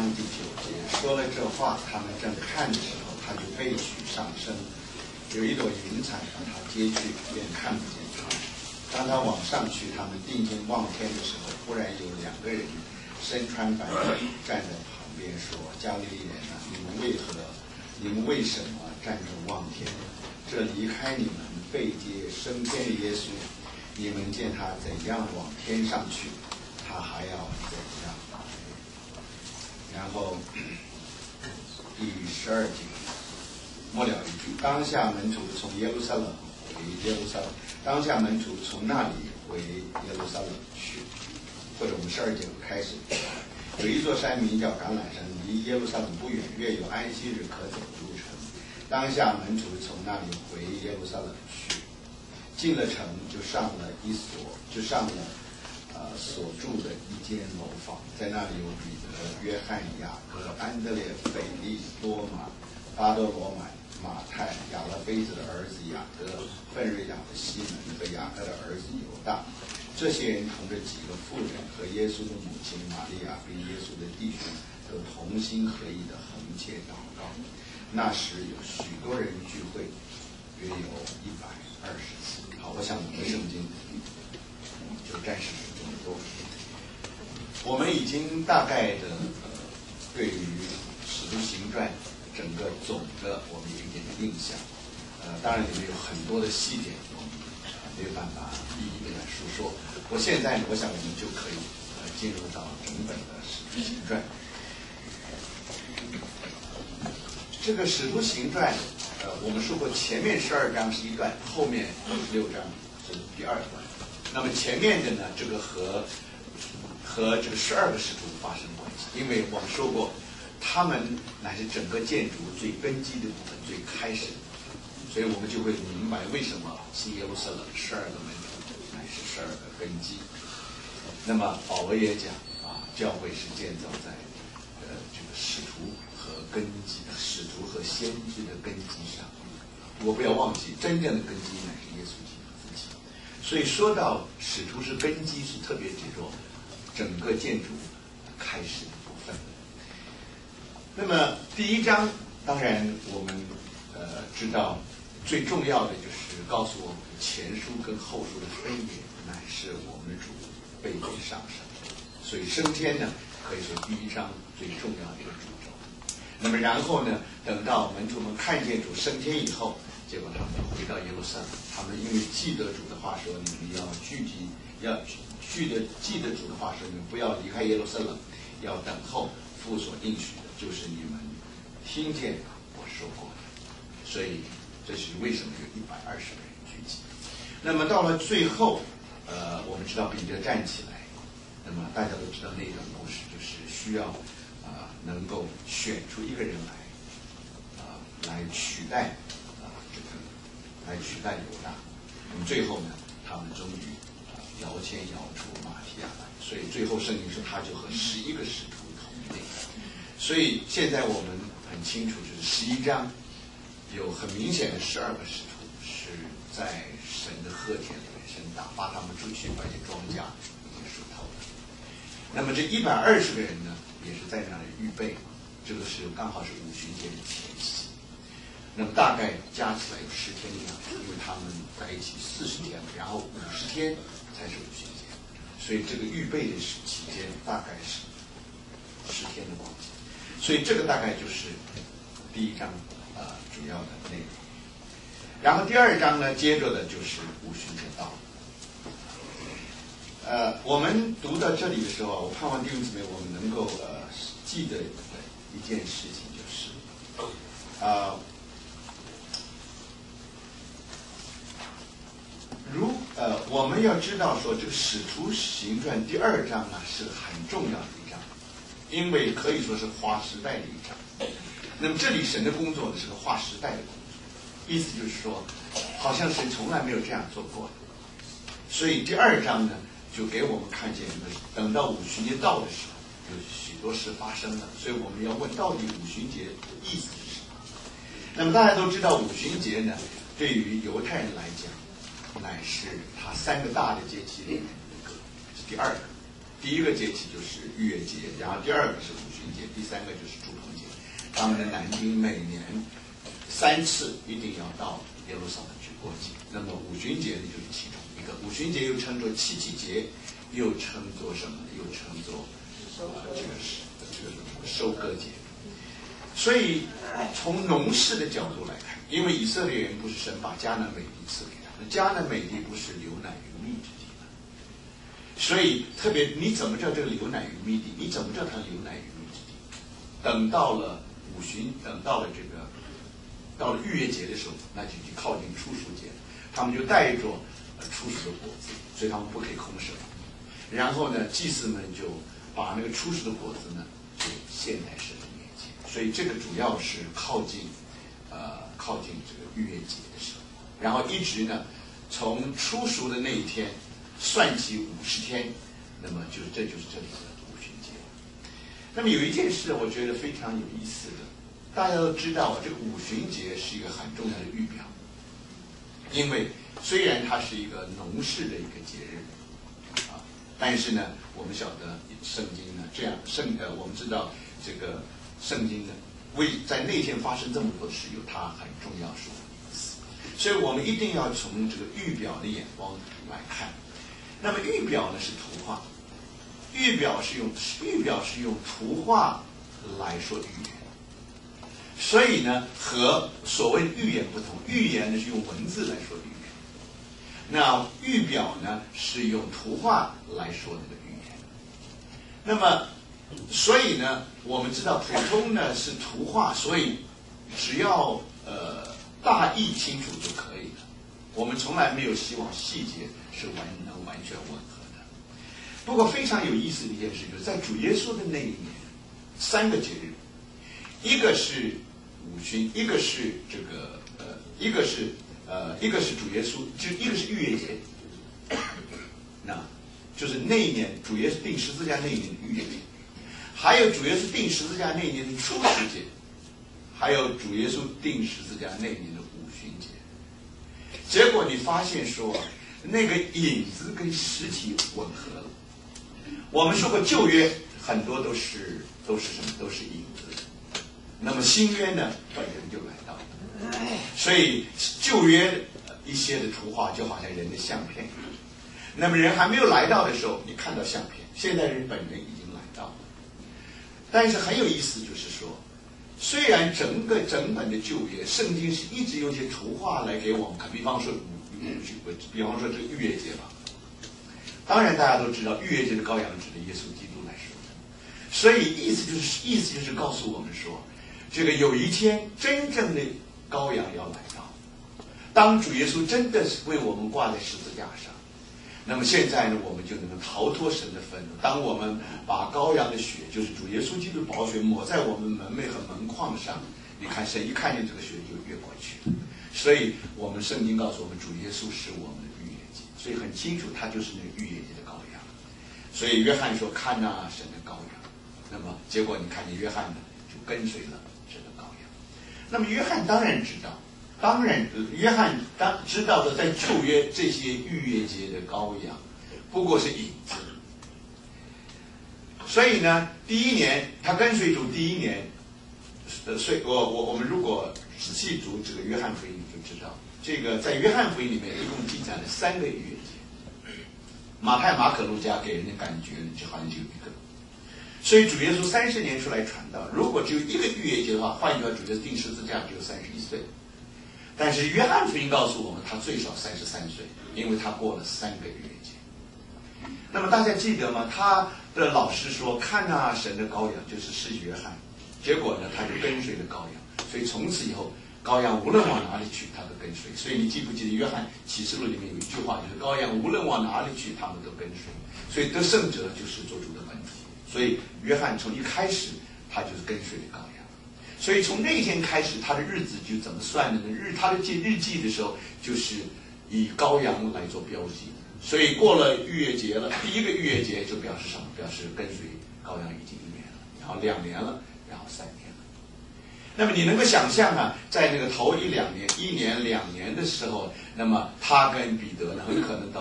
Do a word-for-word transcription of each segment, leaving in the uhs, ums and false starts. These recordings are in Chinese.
章第九节，说了这话，他们正看的时候，他就被举上升，有一朵云彩把他接去，便看不见他。当他往上去，他们定睛望天的时候，忽然有两个人身穿白衣站在旁边说：“加利利人啊，你们为何？你们为什么站着望天？这离开你们被接升天的耶稣，你们见他怎样往天上去，他还要怎样。”然后第十二节末了一句：当下门徒从耶路撒冷回耶路撒冷，当下门徒从那里回耶路撒冷去。或者我们十二节开始，有一座山名叫橄榄山，离耶路撒冷不远，约有安息日可走的路程。当下门徒从那里回耶路撒冷去，进了城就上了一所，就上了呃所住的一间楼房，在那里有彼得、约翰、雅各、安德烈、腓利、多马、巴多罗买、马太、亚勒菲子的儿子雅各、奋锐亚的西门和雅各的儿子犹大。这些人同着几个妇人和耶稣的母亲玛利亚跟耶稣的弟兄都同心合意的横切祷告。那时有许多人聚会，约有一百二十次。好，我想我们的圣经就暂时是这么多。我们已经大概的呃对于使徒行传整个总的我们有一点的印象，呃，当然里面有很多的细节我们没有办法一一的来述说。我现在呢，我想我们就可以呃进入到整本的使徒行传。这个使徒行传，呃，我们说过前面十二章是一段，后面十六章是第二段。那么前面的呢，这个和和这个十二个使徒发生关系，因为我们说过，他们乃是整个建筑最根基的部分，最开始的部分，所以我们就会明白为什么新耶路撒冷十二个门徒乃是十二个根基。那么保罗也讲啊，教会是建造在呃这个使徒和根基的使徒和先知的根基上。我不要忘记，真正的根基乃是耶稣基督自己。所以说到使徒是根基，是特别指着整个建筑开始的部分。那么第一章，当然我们呃知道最重要的就是告诉我们前书跟后书的分别，乃是我们的主被接上升。所以升天呢，可以说第一章最重要的一个主轴。那么然后呢，等到门徒们看见主升天以后，结果他们回到耶路撒冷，他们因为记得主的话说，你们要聚集，要记得记得主的话说，你们不要离开耶路撒冷，要等候父所应许的，就是你们听见我说过的。所以这是为什么有一百二十个人聚集。那么到了最后，呃，我们知道彼得站起来，那么大家都知道那段故事，就是需要啊、呃、能够选出一个人来，啊、呃、来取代啊、呃、这个来取代犹大。那么最后呢，他们终于啊、呃、摇签摇出马提亚来，所以最后圣经说他就和十一个使徒同类。所以现在我们很清楚，就是十一章有很明显的十二个使徒是在神的禾田里面，神打发他们出去把这庄稼已经数透了。那么这一百二十个人呢，也是在那里预备，这个是刚好是五旬节的前夕。那么大概加起来有十天的样子，因为他们在一起四十天，然后五十天才是五旬节，所以这个预备的期间大概是十天的光景。所以这个大概就是第一章呃主要的内容。然后第二章呢，接着的就是五旬节到了。呃，我们读到这里的时候，我盼望弟兄姊妹我们能够呃记得一件事情，就是啊、呃，如呃我们要知道说，这个《使徒行传》第二章啊是很重要的一章，因为可以说是划时代的一章。那么这里神的工作呢是个划时代的工作，意思就是说，好像神从来没有这样做过的。所以第二章呢，就给我们看见，等到五旬节到的时候，有许多事发生了。所以我们要问，到底五旬节意思是什么？那么大家都知道，五旬节呢，对于犹太人来讲，乃是他三个大的节期里面的一个，是第二个。 第一个节气就是逾越节，然后第二个是五旬节，第三个就是住棚节。他们的男丁每年三次一定要到耶路撒冷去过节。那么五旬节呢，就是其中一个。五旬节又称作七七节，又称作什么呢？又称作呃这个是这个收割节。所以从农事的角度来看，因为以色列人不是神把迦南美地赐给他们，迦南美地不是流奶与蜜之地吗？所以特别你怎么知道这个流奶与蜜地？你怎么知道它流奶与蜜之地？等到了五旬，等到了这个到了逾越节的时候，那就就靠近初熟节了，他们就带着呃初熟的果子，所以他们不可以空手。然后呢，祭司们就把那个初熟的果子呢就献在神的面前。所以这个主要是靠近呃靠近这个逾越节的时候，然后一直呢从初熟的那一天算起五十天，那么就这就是这里的五旬节。那么有一件事我觉得非常有意思的，大家都知道这个五旬节是一个很重要的预表，因为虽然它是一个农事的一个节日啊，但是呢我们晓得圣经呢这样圣呃我们知道这个圣经呢为在那天发生这么多事有它很重要说的意思，所以我们一定要从这个预表的眼光来看。那么预表呢是图画，预表是用预表是用图画来说预言，所以呢和所谓的预言不同，预言呢是用文字来说预言，那预表呢是用图画来说那个预言。那么所以呢我们知道普通呢是图画，所以只要呃大意清楚就可以了，我们从来没有希望细节是完能完全吻合的。不过非常有意思的一件事就是在主耶稣的那一年，三个节日，一个是五旬，一个是这个呃一个是呃一个是主耶稣，就一个是逾越节，那就是那一年主耶稣钉十字架那一年的逾越节，还有主耶稣钉十字架那一年的初十节，还有主耶稣钉十字架那一年的五旬节。结果你发现说那个影子跟实体吻合了。我们说过旧约很多都是都是什么？都是影子。那么新约呢，本人就来到了。所以旧约一些的图画就好像人的相片，那么人还没有来到的时候，你看到相片，现在人本人已经来到了。但是很有意思，就是说，虽然整个整本的旧约圣经是一直用一些图画来给我们看，比方说比方说这个逾越节吧，当然大家都知道逾越节的羔羊指的耶稣基督来说的，所以意思就是意思就是告诉我们说，这个有一天真正的羔羊要来到，当主耶稣真的是为我们挂在十字架上，那么现在呢我们就能够逃脱神的愤怒。当我们把羔羊的血，就是主耶稣基督宝血抹在我们门楣和门框上，你看神一看见这个血就越过去了。所以我们圣经告诉我们，主耶稣是我们的逾越节，所以很清楚他就是那个逾越节的羔羊。所以约翰说看啊神的羔羊，那么结果你看见约翰呢就跟随了神的羔羊。那么约翰当然知道，当然约翰当知道的，在旧约这些逾越节的羔羊不过是影子。所以呢第一年他跟随主第一年，呃，所以我我我们如果仔细读这个约翰福音就知道，这个在约翰福音里面一共记载了三个逾越节，马太马可路加给人的感觉就好像只有一个。所以主耶稣三十年出来传道，如果只有一个逾越节的话，换句话主耶稣钉十字架只有三十一岁。但是约翰福音告诉我们他最少三十三岁，因为他过了三个逾越节。那么大家记得吗？他的老师说看啊神的羔羊，就是是约翰，结果呢他就跟随了羔羊，所以从此以后羔羊无论往哪里去他都跟随。所以你记不记得约翰启示录里面有一句话，就是羔羊无论往哪里去他们都跟随。所以得胜者就是做主的本体，所以约翰从一开始他就是跟随了羔羊。所以从那一天开始他的日子就怎么算的呢？日他的记日记的时候就是以羔羊来做标记的。所以过了逾越节了，第一个逾越节就表示什么？表示跟随羔羊已经一年了，然后两年了，然后三年了。那么你能够想象啊，在那个头一两年、一年两年的时候，那么他跟彼得呢，很可能到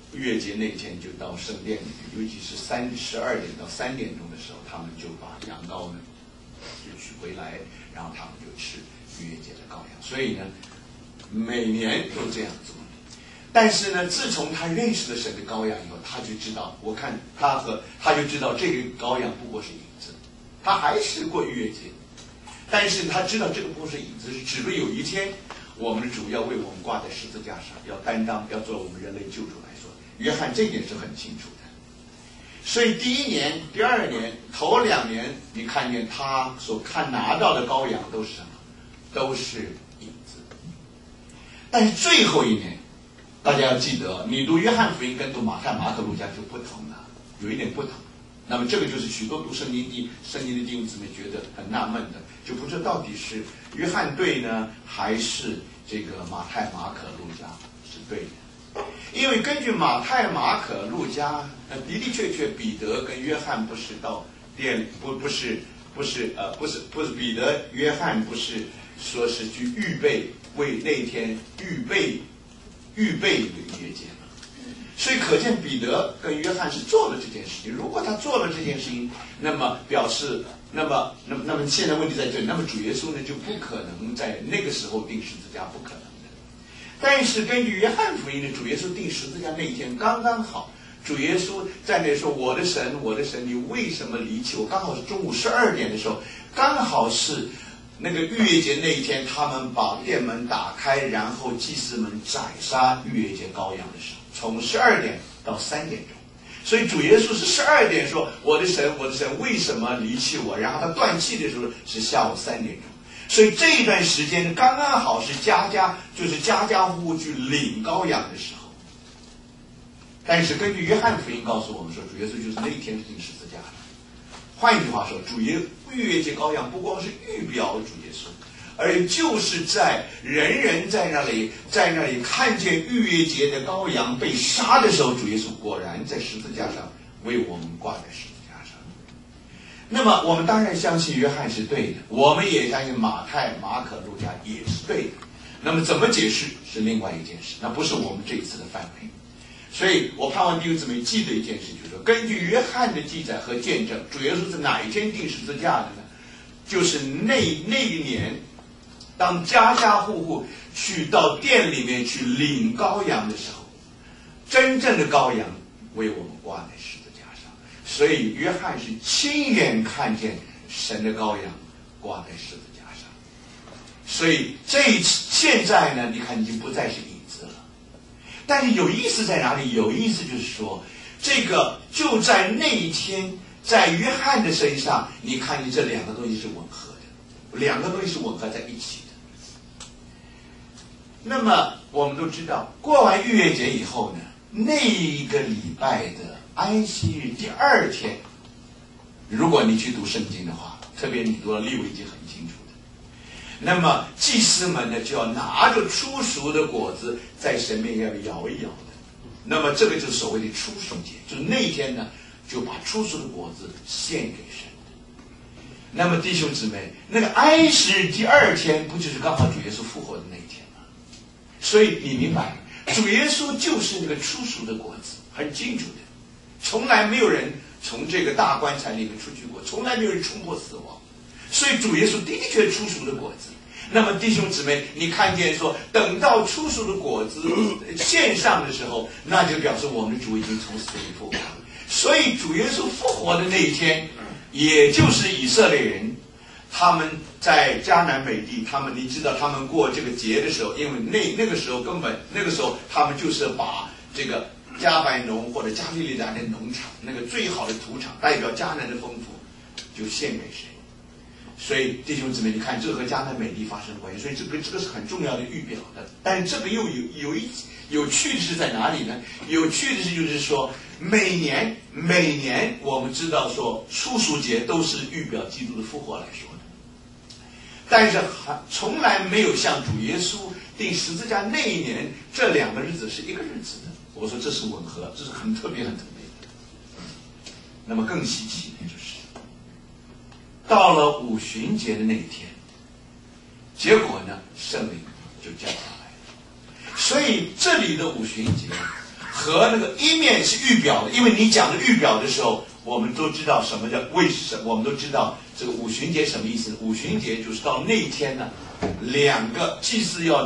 逾越节那天就到圣殿里面，尤其是三十二点到三点钟的时候，他们就把羊羔呢就取回来，然后他们就吃逾越节的羔羊。所以呢，每年都这样做。但是呢，自从他认识了神的羔羊以后，他就知道，我看他和他就知道这个羔羊不过是影子，他还是过逾越节，但是他知道这个不过是影子，是指着有一天我们的主要为我们挂在十字架上，要担当，要做我们人类救主来说，约翰这点是很清楚的。所以第一年、第二年、头两年，你看见他所看拿到的羔羊都是什么？都是影子。但是最后一年，大家要记得，你读约翰福音跟读马太、马可、路加就不同了，有一点不同。那么这个就是许多读圣经的圣经的弟兄姊妹觉得很纳闷的，就不知道到底是约翰对呢，还是这个马太、马可、路加是对的。因为根据马太、马可、路加，呃，的的确确，彼得跟约翰不是到店里，不不是不是呃不是不是彼得、约翰不是说是去预备为那天预备预备一个逾越节嘛，所以可见彼得跟约翰是做了这件事情。如果他做了这件事情，那么表示，那么那么那么现在问题在这里，那么主耶稣呢就不可能在那个时候钉十字架，不可能。但是根据约翰福音的，主耶稣钉十字架那一天刚刚好，主耶稣在那说：“我的神，我的神，你为什么离弃我？”刚好是中午十二点的时候，刚好是那个逾越节那一天，他们把殿门打开，然后祭司们宰杀逾越节羔羊的时候，从十二点到三点钟。所以主耶稣是十二点说：“我的神，我的神，为什么离弃我？”然后他断气的时候是下午三点钟。所以这一段时间刚刚好是家家就是家家户户去领羔羊的时候。但是根据约翰福音告诉我们说，主耶稣就是那一天是钉十字架的。换一句话说，主耶逾越节羔羊不光是预表主耶稣，而就是在人人在那里在那里看见逾越节的羔羊被杀的时候，主耶稣果然在十字架上为我们挂在十字架上。那么我们当然相信约翰是对的，我们也相信马太、马可、路加也是对的。那么怎么解释是另外一件事，那不是我们这一次的范围。所以我盼望弟兄姊妹记得一件事，就是说，根据约翰的记载和见证，主耶稣是哪一天钉十字架的呢？就是那那一年，当家家户户去到店里面去领羔羊的时候，真正的羔羊为我们挂在十字架上。所以约翰是亲眼看见神的羔羊挂在十字架上。所以这现在呢，你看已经不再是影子了。但是有意思在哪里？有意思就是说，这个就在那一天，在约翰的身上，你看见这两个东西是吻合的，两个东西是吻合在一起的。那么我们都知道，过完逾越节以后呢，那一个礼拜的安息日第二天，如果你去读圣经的话，特别你读了利未记很清楚的，那么祭司们呢就要拿着初熟的果子在神面前摇一摇的。那么这个就是所谓的初熟节，就是那一天呢就把初熟的果子献给神。那么弟兄姊妹，那个安息日第二天不就是刚好主耶稣复活的那一天吗？所以你明白，主耶稣就是那个初熟的果子，很清楚的，从来没有人从这个大棺材里面出去过，从来没有人冲破死亡。所以主耶稣的确初熟的果子。那么弟兄姊妹，你看见说，等到初熟的果子献上的时候，那就表示我们的主已经从死里复活了。所以主耶稣复活的那一天，也就是以色列人他们在迦南美地，他们你知道他们过这个节的时候，因为那那个时候根本那个时候他们就是把这个加百农或者加利利亚的农场那个最好的土场，代表迦南的丰富，就献给谁。所以弟兄姊妹，你看这和迦南美地发生关系，所以这个这个是很重要的预表的。但这个又有有一有趣的是在哪里呢？有趣的是就是说，每年每年我们知道说初熟节都是预表基督的复活来说的，但是还从来没有像主耶稣钉十字架那一年这两个日子是一个日子的。我说这是吻合，这是很特别很特别的。那么更稀奇的就是到了五旬节的那一天，结果呢，圣灵就降下来了。所以这里的五旬节和那个一面是预表的，因为你讲的预表的时候，我们都知道什么叫为什么，我们都知道这个五旬节什么意思。五旬节就是到那一天呢，两个祭司要